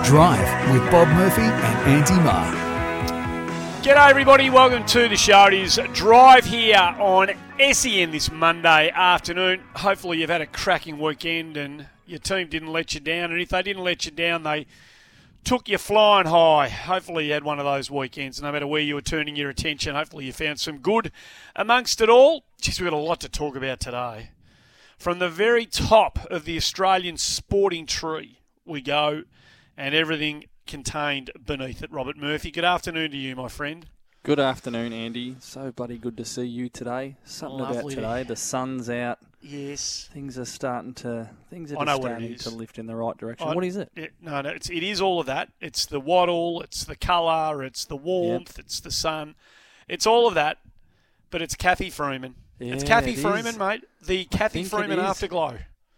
Drive with Bob Murphy and Andy Marr. G'day everybody, welcome to the show. It is Drive here on SEN this Monday afternoon. Hopefully you've had a cracking weekend and your team didn't let you down. And if they didn't let you down, they took you flying high. Hopefully you had one of those weekends, no matter where you were turning your attention. Hopefully you found some good amongst it all. Jeez, we've got a lot to talk about today. From the very top of the Australian sporting tree we go, and everything contained beneath it. Robert Murphy, good afternoon to you, my friend. Good afternoon, Andy. So bloody good to see you today. Something Lovely. about today. The sun's out. Yes. Things are starting to lift in the right direction. What is it? It is all of that. It's the waddle, it's the colour, it's the warmth, It's the sun. It's all of that, but it's Cathy Freeman. Yeah, it's Cathy Freeman, mate. The Cathy Freeman afterglow.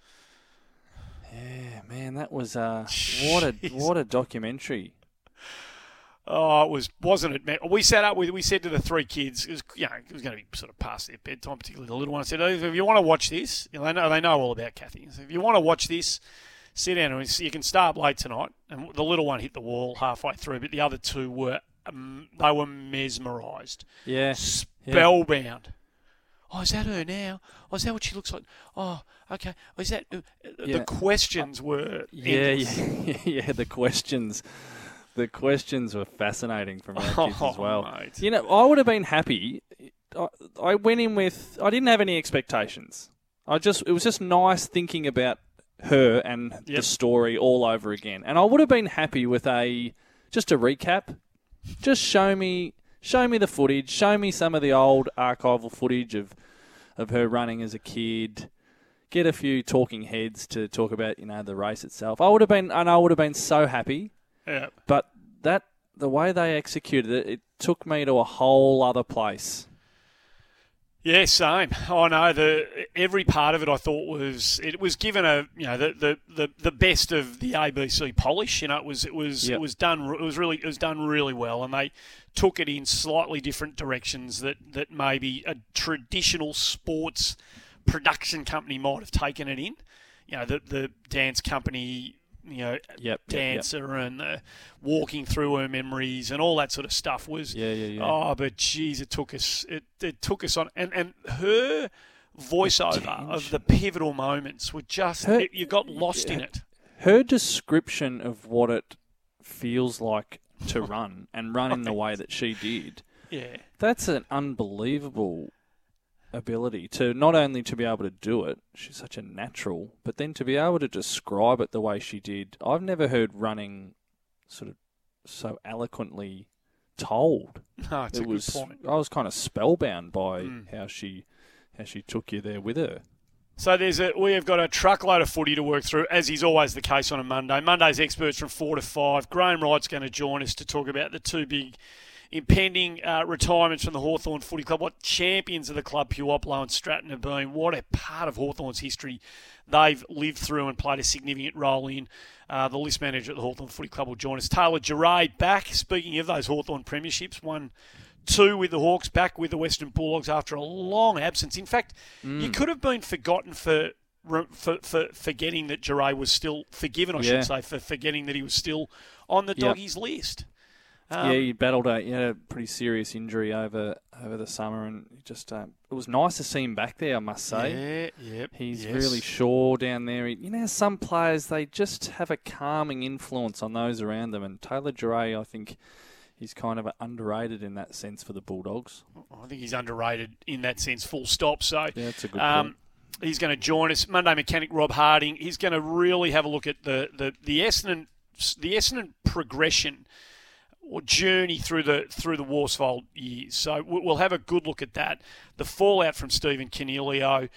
Yeah, man, that was what a documentary. Oh, wasn't it, man? We said to the three kids, it was going to be sort of past their bedtime, particularly the little one. I said, if you want to watch this, they know all about Cathy. So if you want to watch this, sit down and you can start late tonight. And the little one hit the wall halfway through, but the other two were mesmerised. Yeah. Spellbound. Oh, is that her now? Oh, is that what she looks like? Oh, okay. Oh, is that... The questions were... Yeah, the questions. The questions were fascinating from our kids as well. Mate. You know, I would have been happy. I went in with... I didn't have any expectations. It was just nice thinking about her and the story all over again. And I would have been happy with just a recap. Just show me the footage. Show me some of the old archival footage of her running as a kid. Get a few talking heads to talk about, the race itself. I would have been so happy. Yeah. But the way they executed it took me to a whole other place. Yeah, same. Oh no, every part of it I thought was given the best of the ABC polish. It was done really well, and they took it in slightly different directions that maybe a traditional sports production company might have taken it in. The dance company, dancer and walking through her memories and all that sort of stuff was. Yeah. Oh, but geez, it took us. It took us on, and her voiceover of the pivotal moments were just. You got lost in it. Her description of what it feels like to run and run in the way that she did. Yeah, that's an unbelievable ability to not only to be able to do it, she's such a natural, but then to be able to describe it the way she did. I've never heard running sort of so eloquently told. No, it's a good point. I was kind of spellbound by how she took you there with her. So we have got a truckload of footy to work through, as is always the case on a Monday. Monday's experts from 4 to 5. Graham Wright's going to join us to talk about the two big impending retirements from the Hawthorn Footy Club. What champions of the club Puopolo and Stratton have been. What a part of Hawthorn's history they've lived through and played a significant role in. The list manager at the Hawthorn Footy Club will join us. Taylor Giray back. Speaking of those Hawthorn premierships, 1-2 with the Hawks, back with the Western Bulldogs after a long absence. In fact, you could have been forgotten for forgetting that Giray was still forgiven, should say, for forgetting that he was still on the Doggies list. He battled a pretty serious injury over the summer, and just it was nice to see him back there, I must say. He's really sure down there. Some players, they just have a calming influence on those around them, and Taylor Giray, I think, he's kind of underrated in that sense for the Bulldogs. I think he's underrated in that sense, full stop. So that's a good point. He's going to join us. Monday mechanic Rob Harding. He's going to really have a look at the Essendon progression or journey through the Worsfold years. So we'll have a good look at that. The fallout from Stephen Coniglio,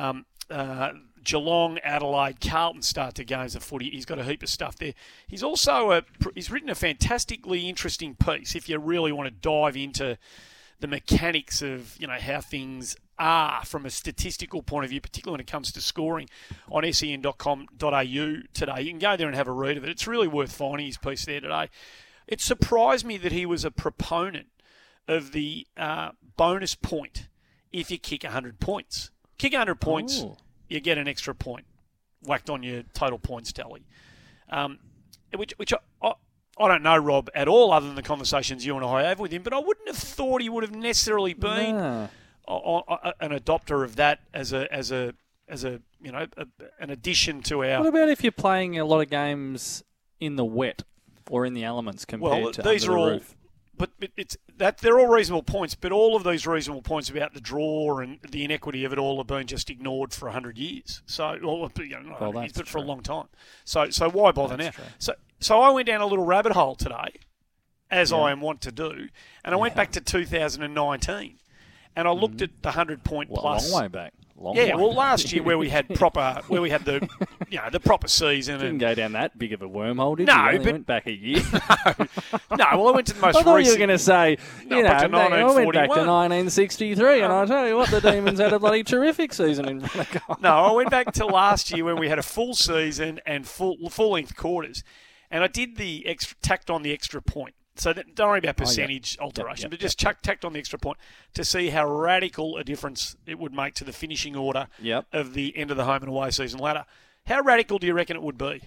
Geelong, Adelaide, Carlton start to games of footy. He's got a heap of stuff there. He's also he's written a fantastically interesting piece if you really want to dive into the mechanics of how things are from a statistical point of view, particularly when it comes to scoring, on sen.com.au today. You can go there and have a read of it. It's really worth finding his piece there today. It surprised me that he was a proponent of the bonus point if you kick 100 points. Kick 100 points, you get an extra point whacked on your total points tally. which I don't know Rob at all, other than the conversations you and I have with him, but I wouldn't have thought he would have necessarily been an adopter of that as a an addition to our. What about if you're playing a lot of games in the wet or in the elements compared to these under are the all, roof? But it's that they're all reasonable points. But all of these reasonable points about the draw and the inequity of it all have been just ignored for 100 years. So, not 100 years, but for a long time. So why bother now? True. So I went down a little rabbit hole today, as I am wont to do, and I went back to 2019, and I looked at the 100-point plus. Long way back. Last year where we had the the proper season. Didn't go down that big of a wormhole, did no, you? But went back a year. No, well, I went to the most I thought recent. you were going to say, I went back to 1963, and I tell you what, the Demons had a bloody terrific season in front of goal. No, I went back to last year when we had a full season and full-length quarters, and I did tacked on the extra point. So don't worry about percentage alteration, but just tacked on the extra point to see how radical a difference it would make to the finishing order of the end of the home and away season ladder. How radical do you reckon it would be?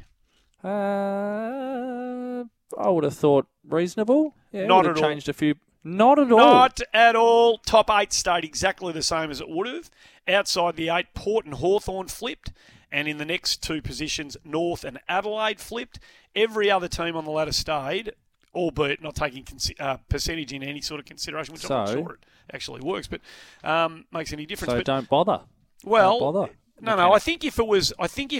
I would have thought reasonable. Yeah, Not at all. Changed a few. Not at all. Not at all. Top 8 stayed exactly the same as it would have. Outside the 8, Port and Hawthorn flipped. And in the next 2 positions, North and Adelaide flipped. Every other team on the ladder stayed, albeit not taking percentage in any sort of consideration, which I'm not sure it actually works, but makes any difference. So don't bother. Well, don't bother. No. I think if it was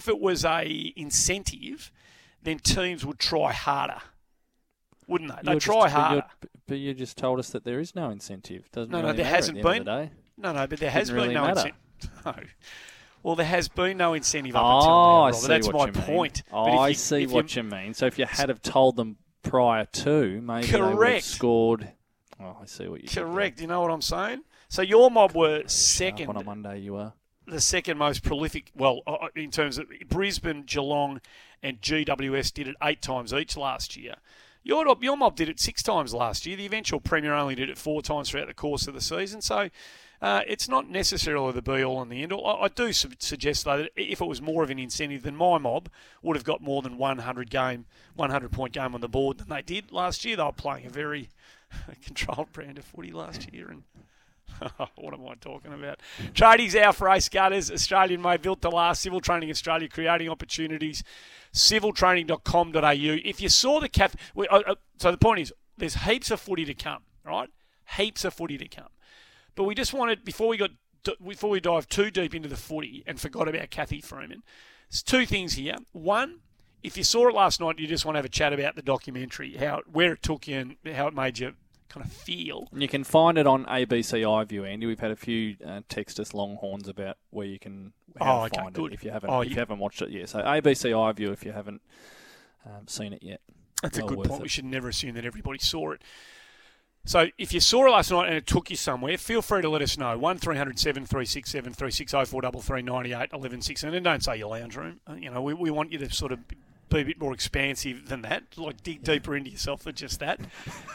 a incentive, then teams would try harder, wouldn't they? They'd try harder. But you just told us that there is no incentive. Doesn't really there matter hasn't at the end been. of the day. No, but there has been really no matter. incentive. No. Well, there has been no incentive up until now, Robert. I see That's what my you point. Mean. I see what you mean. So if you had have told them prior to, maybe they would have scored. Oh, I see what you mean. Correct. You know what I'm saying? So your mob were second. On a Monday, you are. The second most prolific, in terms of Brisbane, Geelong, and GWS did it 8 times each last year. Your mob did it 6 times last year. The eventual Premier only did it 4 times throughout the course of the season. So it's not necessarily the be-all and the end-all. I do suggest, though, that if it was more of an incentive, then my mob would have got more than 100-point game on the board than they did last year. They were playing a very controlled brand of footy last year, and what am I talking about? Trading's our for ace gutters. Australian made, built to last. Civil Training Australia, creating opportunities. Civiltraining.com.au. If you saw the so the point is, there's heaps of footy to come, right? Heaps of footy to come. But we just wanted, before we dive too deep into the footy and forgot about Cathy Freeman, there's 2 things here. One, if you saw it last night, you just want to have a chat about the documentary, where it took you and how it made you kind of feel. And you can find it on ABC iView, Andy. We've had a few text us Longhorns about where you can find it if you haven't watched it yet. So ABC iView if you haven't seen it yet. That's a good point. We should never assume that everybody saw it. So if you saw it last night and it took you somewhere, feel free to let us know. 1300 736 736 0433 98 11 16. And don't say your lounge room. We want you to sort of be a bit more expansive than that, like dig deeper into yourself than just that.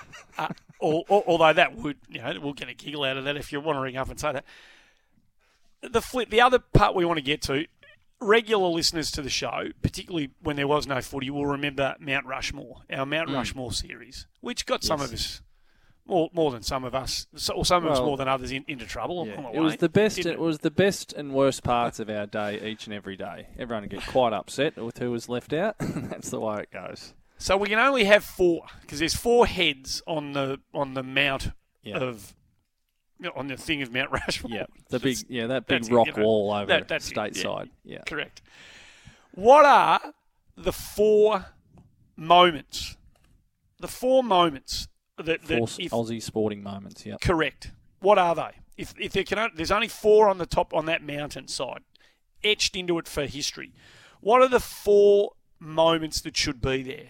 Although that would, we'll get a giggle out of that if you want to ring up and say that. The other part we want to get to, regular listeners to the show, particularly when there was no footy, will remember Mount Rushmore, our Mount Rushmore series, which got some of us, more than some of us, or some of us more than others, into trouble. Yeah. It was the best. It was the best and worst parts of our day each and every day. Everyone would get quite upset with who was left out. That's the way it goes. So we can only have 4 because there's 4 heads on the mount of. On the thing of Mount Rushmore. Yeah, that big rock wall over stateside. Yeah, correct. What are the 4 moments? The 4 moments that Aussie sporting moments. Yeah, correct. What are they? If there's only 4 on the top on that mountainside, etched into it for history. What are the 4 moments that should be there?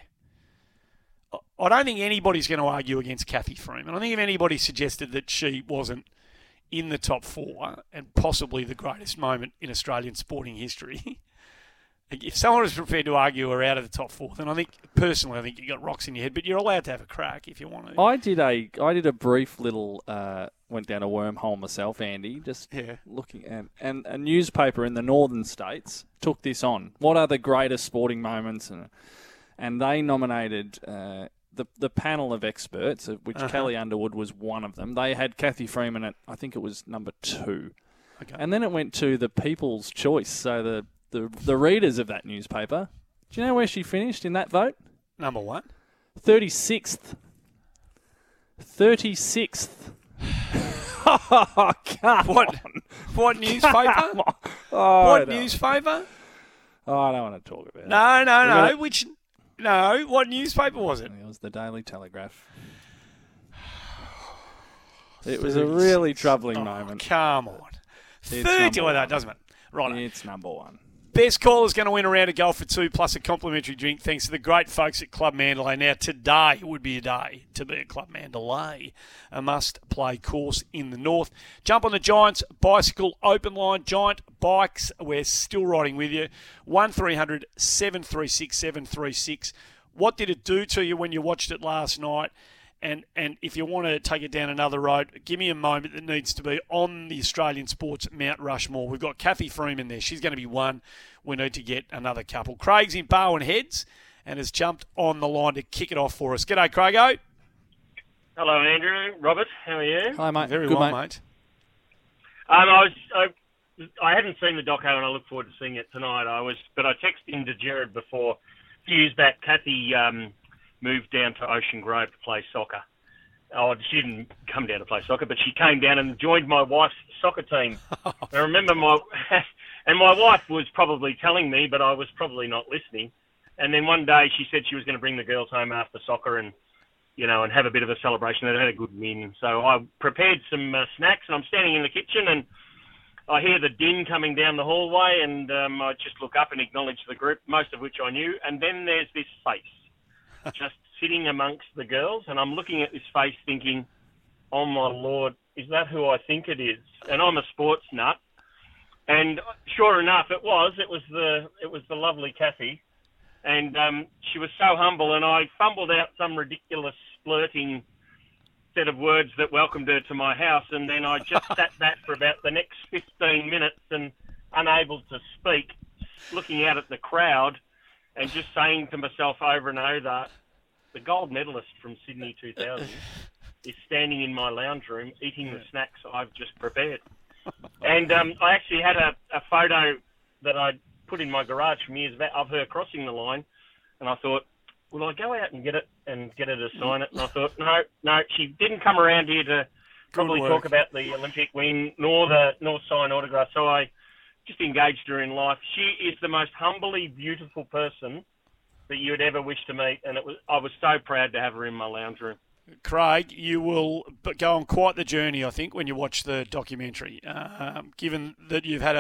I don't think anybody's going to argue against Cathy Freeman. I think if anybody suggested that she wasn't in the top 4 and possibly the greatest moment in Australian sporting history, if someone is prepared to argue her out of the top 4, then I think you got rocks in your head. But you're allowed to have a crack if you want to. I did a brief little went down a wormhole myself, Andy, just looking at, and a newspaper in the northern states took this on. What are the greatest sporting moments? and they nominated the panel of experts, of which Kelly Underwood was one of them. They had Kathy Freeman at, I think it was number 2. Okay. And then it went to the People's Choice, so the readers of that newspaper. Do you know where she finished in that vote? Number 1. 36th. 36th. Oh, come on. What newspaper? What newspaper? Oh, I don't want to talk about it. No. What newspaper was it? It was the Daily Telegraph. It was a really troubling moment. Come on. 30. Well, that doesn't matter. Right. It's number 1. Best caller's going to win a round of golf for 2 plus a complimentary drink thanks to the great folks at Club Mandalay. Now, today would be a day to be at Club Mandalay, a must-play course in the north. Jump on the Giants Bicycle Open Line. Giant Bikes, we're still riding with you. 1300 736 736. What did it do to you when you watched it last night? And if you want to take it down another road, give me a moment that needs to be on the Australian sports Mount Rushmore. We've got Kathy Freeman there. She's going to be one. We need to get another couple. Craig's in Bowen Heads and has jumped on the line to kick it off for us. G'day, Craigo. Hello, Andrew. Robert, how are you? Hi, mate. Very good, well, mate. I hadn't seen the doco, and I look forward to seeing it tonight. But I texted into Jared before a few years back. Kathy moved down to Ocean Grove to play soccer. Oh, she didn't come down to play soccer, but she came down and joined my wife's soccer team. I remember my wife was probably telling me, but I was probably not listening. And then one day she said she was going to bring the girls home after soccer and have a bit of a celebration. They'd had a good win. So I prepared some snacks, and I'm standing in the kitchen, and I hear the din coming down the hallway, and I just look up and acknowledge the group, most of which I knew. And then there's this face just sitting amongst the girls, and I'm looking at this face thinking, oh my Lord, is that who I think it is? And I'm a sports nut. And sure enough, it was the lovely Kathy. And she was so humble, and I fumbled out some ridiculous splurting set of words that welcomed her to my house, and then I just sat back for about the next 15 minutes and unable to speak, looking out at the crowd and just saying to myself over and over, the gold medalist from Sydney 2000 is standing in my lounge room eating the snacks I've just prepared. And I actually had a photo that I put in my garage from years back of her crossing the line, and I thought, will I go out and get her to sign it? And I thought, no, she didn't come around here to probably talk about the Olympic win nor sign autographs. So I just engaged her in life. She is the most humbly beautiful person that you would ever wish to meet, and I was so proud to have her in my lounge room. Craig, you will go on quite the journey, I think, when you watch the documentary. Given that you've had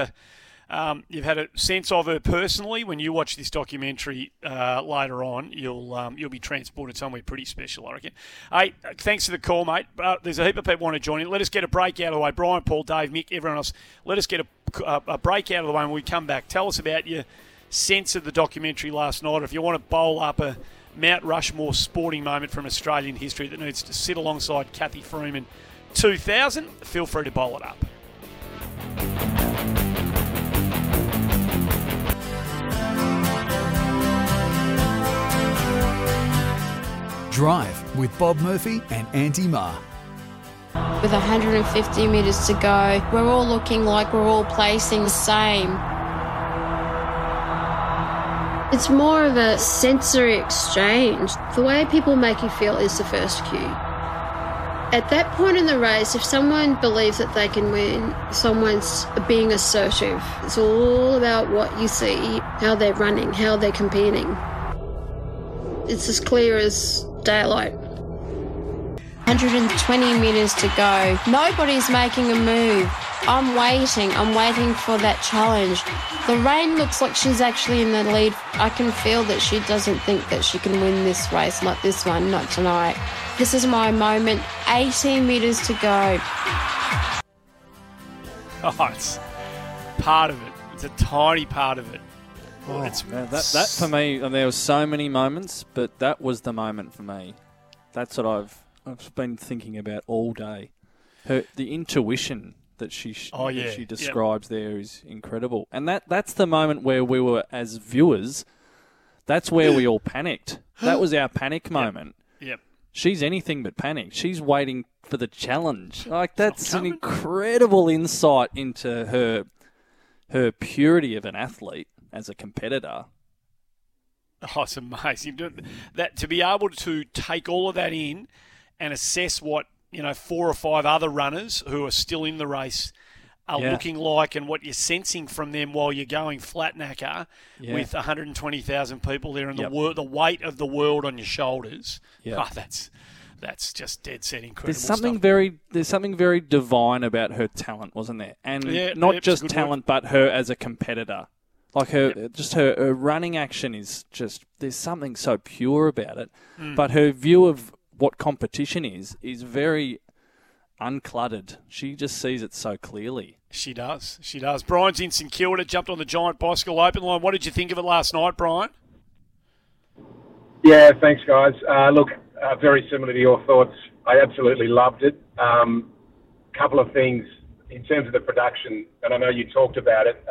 a sense of her personally, when you watch this documentary later on, you'll be transported somewhere pretty special, I reckon. Hey, thanks for the call, mate. There's a heap of people want to join in. Let us get a break out of the way. Brian, Paul, Dave, Mick, everyone else. Let us get a break out of the way when we come back. Tell us about your sense of the documentary last night. If you want to bowl up a Mount Rushmore sporting moment from Australian history that needs to sit alongside Kathy Freeman 2000, feel free to bowl it up. Drive with Bob Murphy and Andy Marr. With 150 metres to go, we're all looking like we're all placing the same. It's more of a sensory exchange. The way people make you feel is the first cue. At that point in the race, if someone believes that they can win, someone's being assertive. It's all about what you see, how they're running, how they're competing. It's as clear as daylight. 120 metres to go. Nobody's making a move. I'm waiting for that challenge. The rain looks like she's actually in the lead. I can feel that she doesn't think that she can win this race like this one, not tonight. This is my moment. 18 metres to go. Oh, it's part of it. It's a tiny part of it. Oh, that for me, and there were so many moments, but that was the moment for me. That's what I've been thinking about all day. The intuition that she describes there is incredible. And that's the moment where we were, as viewers, That's where we all panicked. That was our panic moment. Yep. She's anything but panicked. She's waiting for the challenge. Like, that's an incredible insight into her purity of an athlete as a competitor. Oh, it's amazing. That to be able to take all of that in and assess what, 4 or 5 other runners who are still in the race are looking like and what you're sensing from them while you're going flat knacker with 120,000 people there and the weight of the world on your shoulders. Yep. Oh, that's just dead set incredible There's something stuff. there's something very divine about her talent, wasn't there? And not just talent, but her as a competitor. Like her running action is just, there's something so pure about it. But her view of what competition is very uncluttered. She just sees it so clearly. She does. Brian's in St Kilda, jumped on the Giant Bicycle Open line. What did you think of it last night, Brian? Yeah, thanks, guys. Look, very similar to your thoughts. I absolutely loved it. Couple of things in terms of the production, and I know you talked about it.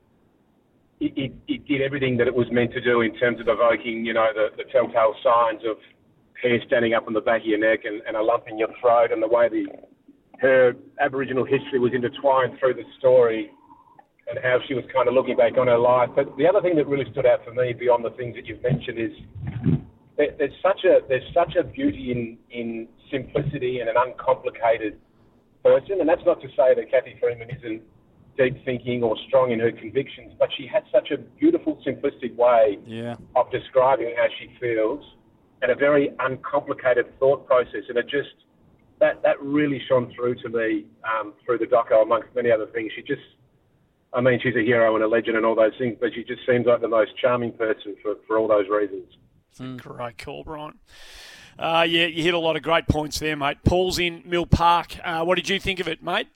It did everything that it was meant to do in terms of evoking, the telltale signs of hair standing up on the back of your neck and a lump in your throat, and the way her Aboriginal history was intertwined through the story and how she was kind of looking back on her life. But the other thing that really stood out for me, beyond the things that you've mentioned, is there's such a beauty in simplicity and an uncomplicated person. And that's not to say that Cathy Freeman isn't deep thinking or strong in her convictions, but she had such a beautiful, simplistic way of describing how she feels and a very uncomplicated thought process. And it just, that really shone through to me through the doco, amongst many other things. She's a hero and a legend and all those things, but she just seems like the most charming person for all those reasons. Great call, Brian. You hit a lot of great points there, mate. Paul's in Mill Park. What did you think of it, mate?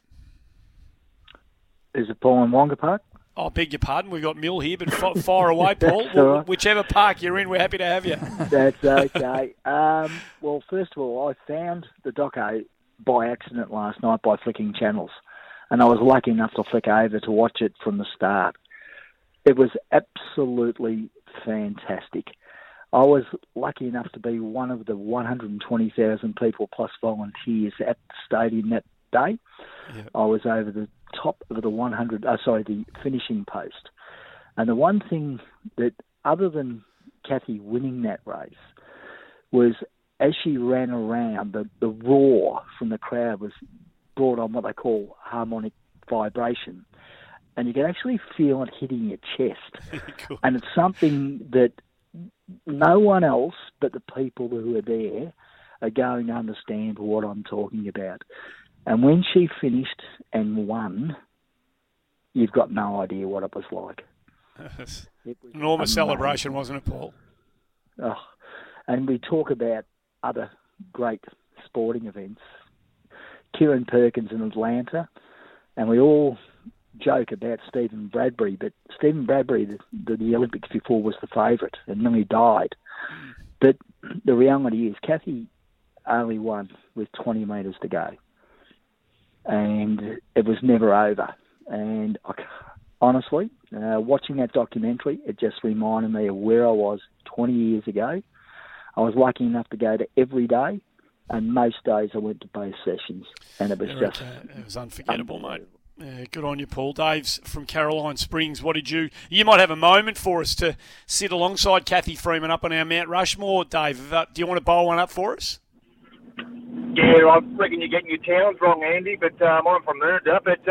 Is it Paul in Wonga Park? Oh, beg your pardon. We've got Mill here, but fire away, Paul. Right. Whichever park you're in, we're happy to have you. That's okay. Well, first of all, I found the doco by accident last night by flicking channels, and I was lucky enough to flick over to watch it from the start. It was absolutely fantastic. I was lucky enough to be one of the 120,000 people plus volunteers at the stadium that day. Yep. I was over the top of the finishing post. And the one thing that, other than Cathy winning that race, was as she ran around, the roar from the crowd was brought on what they call harmonic vibration. And you can actually feel it hitting your chest. Cool. And it's something that no one else but the people who are there are going to understand what I'm talking about. And when she finished and won, you've got no idea what it was like. It was enormous celebration, wasn't it, Paul? Oh, and we talk about other great sporting events. Kieran Perkins in Atlanta, and we all joke about Stephen Bradbury, but Stephen Bradbury, the Olympics before, was the favourite and nearly died. But the reality is Cathy only won with 20 metres to go. And it was never over. And honestly, watching that documentary, it just reminded me of where I was 20 years ago. I was lucky enough to go to every day, and most days I went to both sessions. And it was it was unforgettable, mate. Yeah, good on you, Paul. Dave's from Caroline Springs. What did you might have a moment for us to sit alongside Cathy Freeman up on our Mount Rushmore, Dave. Do you want to bowl one up for us? Yeah, I reckon you're getting your towns wrong, Andy, but I'm from Mernda. But,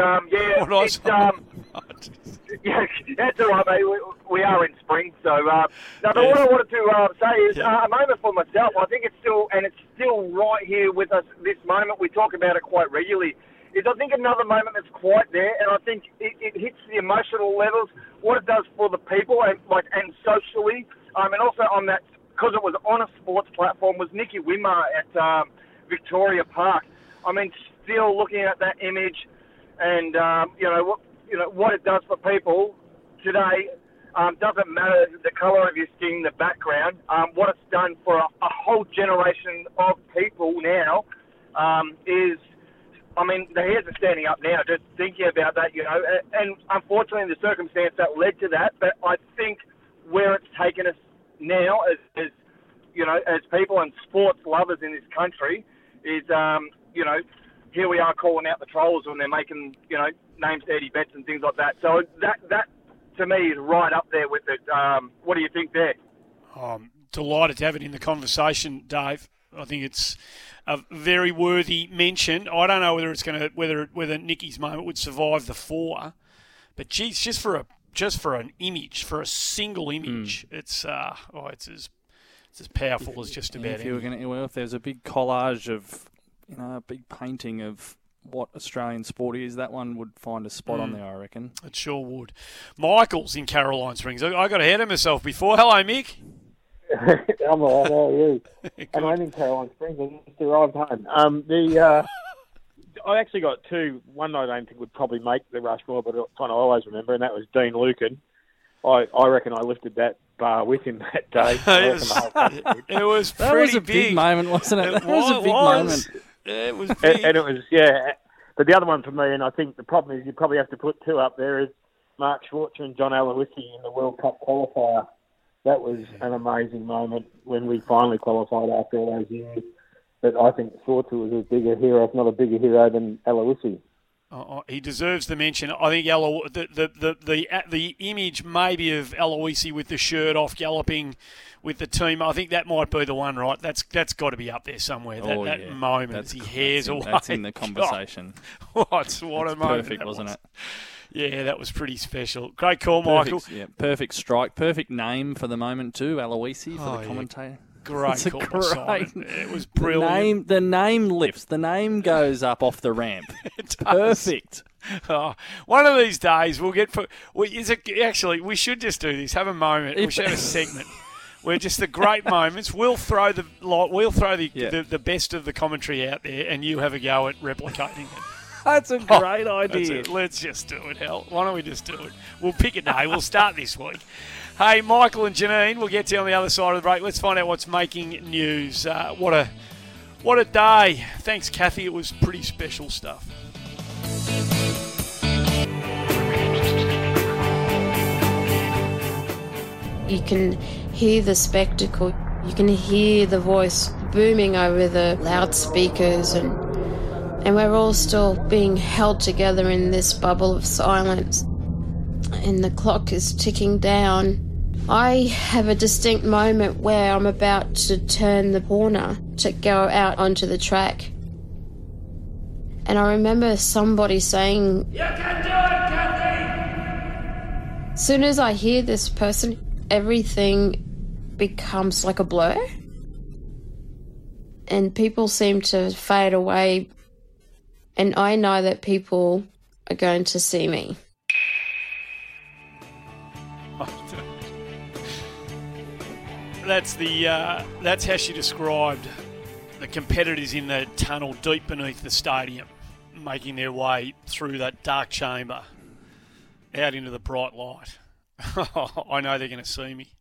yeah, that's all right, mate. We are in spring. So, but what I wanted to say is a moment for myself. I think it's still right here with us, this moment. We talk about it quite regularly. Is I think another moment that's quite there, and I think it hits the emotional levels, what it does for the people and socially, and also on that, because it was on a sports platform, was Nicky Wimmer at Victoria Park. I mean, still looking at that image, and what it does for people today. Doesn't matter the colour of your skin, the background. What it's done for a whole generation of people now is. I mean, the hairs are standing up now just thinking about that, and unfortunately the circumstance that led to that, but I think where it's taken us now, as you know, as people and sports lovers in this country, is you know, here we are calling out the trolls when they're making, you know, names dirty bets and things like that. So that to me is right up there with it. What do you think there? I'm delighted to have it in the conversation, Dave. I think it's a very worthy mention. I don't know whether it's going to whether Nicky's moment would survive the 4, but geez, just for an image, for a single image, it's as powerful as just about. If there's a big collage of, you know, a big painting of what Australian sport is, that one would find a spot on there, I reckon. It sure would. Michael's in Caroline Springs. I got ahead of myself before. Hello, Mick. I'm all right, how are you? And I'm in Caroline Springs. I just arrived home. I actually got 2. One I don't think would probably make the Rushmore, but one I always remember, and that was Dean Lucan. I reckon I lifted that bar with him that day. It was that was a big moment, wasn't it? That was a big moment. It was big. And it was, yeah. But the other one for me, and I think the problem is you probably have to put 2 up there, is Mark Schwarzer and John Aloisi in the World Cup qualifier. That was an amazing moment when we finally qualified after all those years. But I think Schwarzer was a bigger hero, if not a bigger hero, than Aloisi. He deserves the mention. I think the image maybe of Aloisi with the shirt off galloping with the team, I think that might be the one, right? That's got to be up there somewhere. That moment as he hairs away. That's in the conversation. What a moment. Perfect, wasn't it? Yeah, that was pretty special. Great call, Michael. Perfect strike. Perfect name for the moment too, Aloisi, for the commentator. Great call, Simon. It was brilliant. The name lifts. The name goes up off the ramp. Perfect. One of these days we'll get. Actually, we should just do this. Have a moment. We should have a segment where just the great moments. We'll throw the best of the commentary out there, and you have a go at replicating it. That's a great idea. Let's just do it, hell. Why don't we just do it? We'll pick a day. We'll start this week. Hey, Michael and Janine, we'll get to you on the other side of the break. Let's find out what's making news. What a day. Thanks, Kathy. It was pretty special stuff. You can hear the spectacle. You can hear the voice booming over the loudspeakers, and we're all still being held together in this bubble of silence. And the clock is ticking down. I have a distinct moment where I'm about to turn the corner to go out onto the track. And I remember somebody saying, "You can do it, Kathy!" As soon as I hear this person, everything becomes like a blur. And people seem to fade away. And I know that people are going to see me. That's how she described the competitors in the tunnel deep beneath the stadium, making their way through that dark chamber out into the bright light. I know they're going to see me.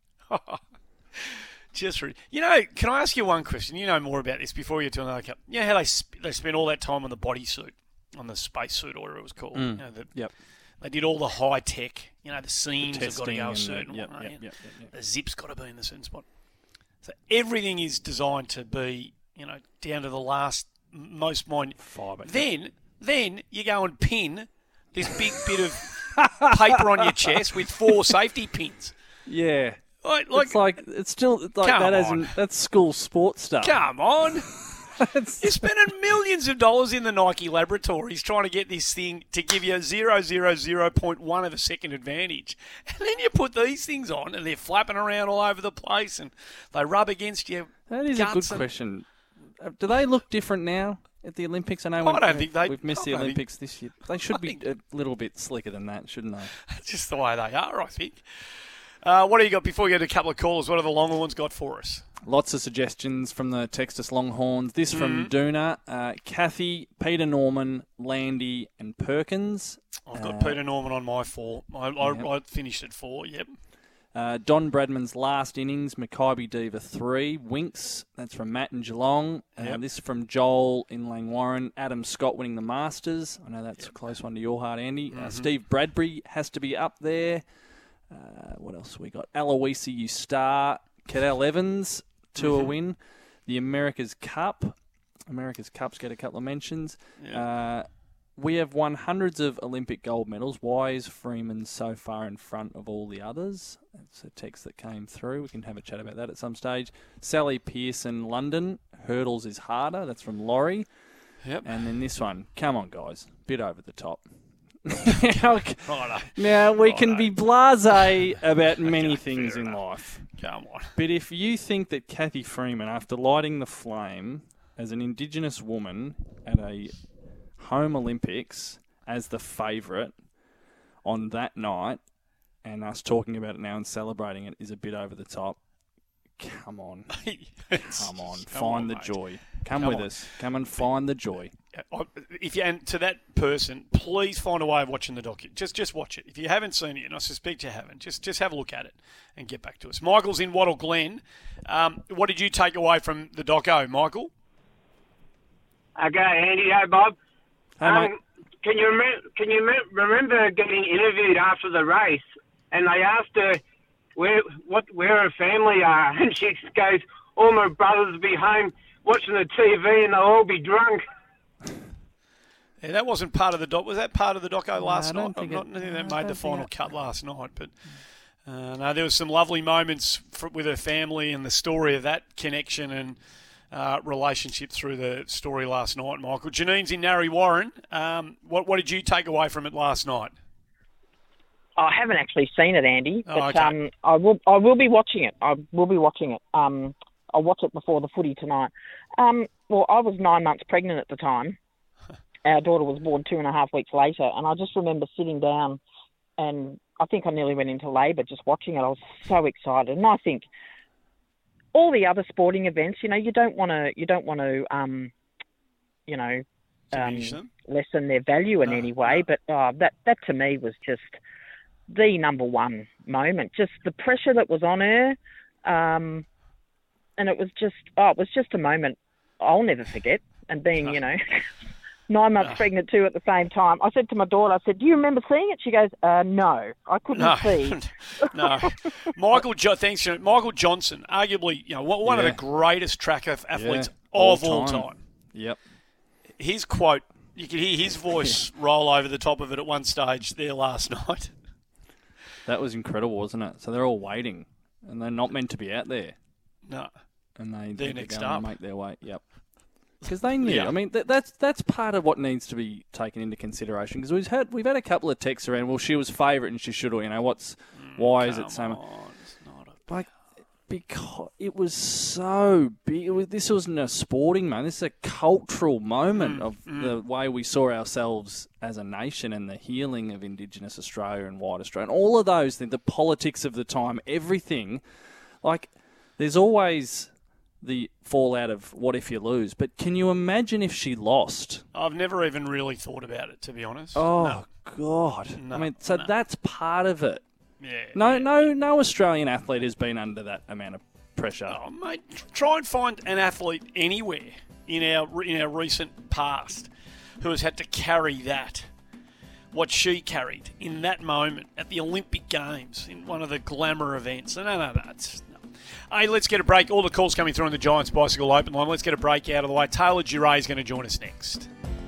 Can I ask you one question? You know more about this before you get to another cup. You know how they spent all that time on the bodysuit, on the spacesuit, or whatever it was called. You know, Yep. They did all the high tech. You know, the seams have got to go a testing certain and way. The zip's got to be in a certain spot. So everything is designed to be, you know, down to the last most minute fibre. Then you go and pin this big bit of paper on your chest with 4 safety pins. Yeah. It's still that as that's school sports stuff. Come on. You're spending millions of dollars in the Nike laboratories trying to get this thing to give you 0.1 of a second advantage. And then you put these things on and they're flapping around all over the place and they rub against you. That is a good question. Do they look different now at the Olympics? I don't think we've missed the Olympics this year. They should be a little bit slicker than that, shouldn't they? That's just the way they are, I think. What do you got before we go to a couple of callers? What have the Longhorns got for us? Lots of suggestions from the Texas Longhorns. This from Duna, Kathy, Peter Norman, Landy and Perkins. I've got Peter Norman on my 4. I finished at 4, yep. Don Bradman's last innings, Mackay Diva 3. Winks, that's from Matt in Geelong. This is from Joel in Langwarrin. Adam Scott winning the Masters. I know that's a close one to your heart, Andy. Steve Bradbury has to be up there. What else we got? Aloisi, you star. Cadel Evans Tour win. The America's Cup. America's Cups get a couple of mentions. Yeah. We have won hundreds of Olympic gold medals. Why is Freeman so far in front of all the others? That's a text that came through. We can have a chat about that at some stage. Sally Pearson, London. Hurdles is harder. That's from Laurie. Yep. And then this one. Come on, guys. Bit over the top. Righto. Now, we can be blasé about many things in life. Come on. But if you think that Cathy Freeman, after lighting the flame as an Indigenous woman at a home Olympics as the favourite on that night, and us talking about it now and celebrating it is a bit over the top, come on. Come on. Find the joy. Come with us. Come and find the joy. And to that person, please find a way of watching the docu. Just watch it. If you haven't seen it, and I suspect you haven't, just have a look at it and get back to us. Michael's in Wattle Glen. What did you take away from the doco, Michael? Okay, Andy. Hey, Bob. Hey, mate. Can you remember getting interviewed after the race, and they asked her where her family are, and she goes, "All my brothers will be home watching the TV, and they'll all be drunk." Yeah, that wasn't part of the doc. Was that part of the doco last night? I don't think that made the final cut last night, but no, there was some lovely moments with her family and the story of that connection and relationship through the story last night, Michael. Janine's in Narre Warren. What did you take away from it last night? I haven't actually seen it, Andy, but okay. I will be watching it. I'll watch it before the footy tonight. Well, I was 9 months pregnant at the time. Our daughter was born 2.5 weeks later, and I just remember sitting down, and I think I nearly went into labour just watching it. I was so excited, and I think all the other sporting events, you don't want to, lessen their value in any way. But that to me was just the number one moment. Just the pressure that was on her, and it was just a moment I'll never forget. And being, 9 months pregnant too at the same time. I said to my daughter, I said, "Do you remember seeing it?" She goes, "No, I couldn't see." No. Thanks, Michael Johnson, arguably, one of the greatest track athletes of all time. Yep. His quote, you could hear his voice roll over the top of it at one stage there last night. That was incredible, wasn't it? So they're all waiting, and they're not meant to be out there. No. And they're next go up. and make their way. Yep. Because they knew. Yeah. I mean, that's part of what needs to be taken into consideration. Because we've had a couple of texts around. Well, she was favourite and she should have. Why is it so much? Because it was so big. This wasn't a sporting moment. This is a cultural moment of the way we saw ourselves as a nation and the healing of Indigenous Australia and white Australia. And all of those things, the politics of the time, everything. There's always the fallout of what if you lose. But can you imagine if she lost? I've never even really thought about it, to be honest. Oh, no. God. No, that's part of it. Yeah. No Australian athlete has been under that amount of pressure. Oh, mate, try and find an athlete anywhere in our recent past who has had to carry that, what she carried in that moment at the Olympic Games, in one of the glamour events. No. Hey, let's get a break. All the calls coming through on the Giants Bicycle Open line. Let's get a break out of the way. Taylor Giray is going to join us next.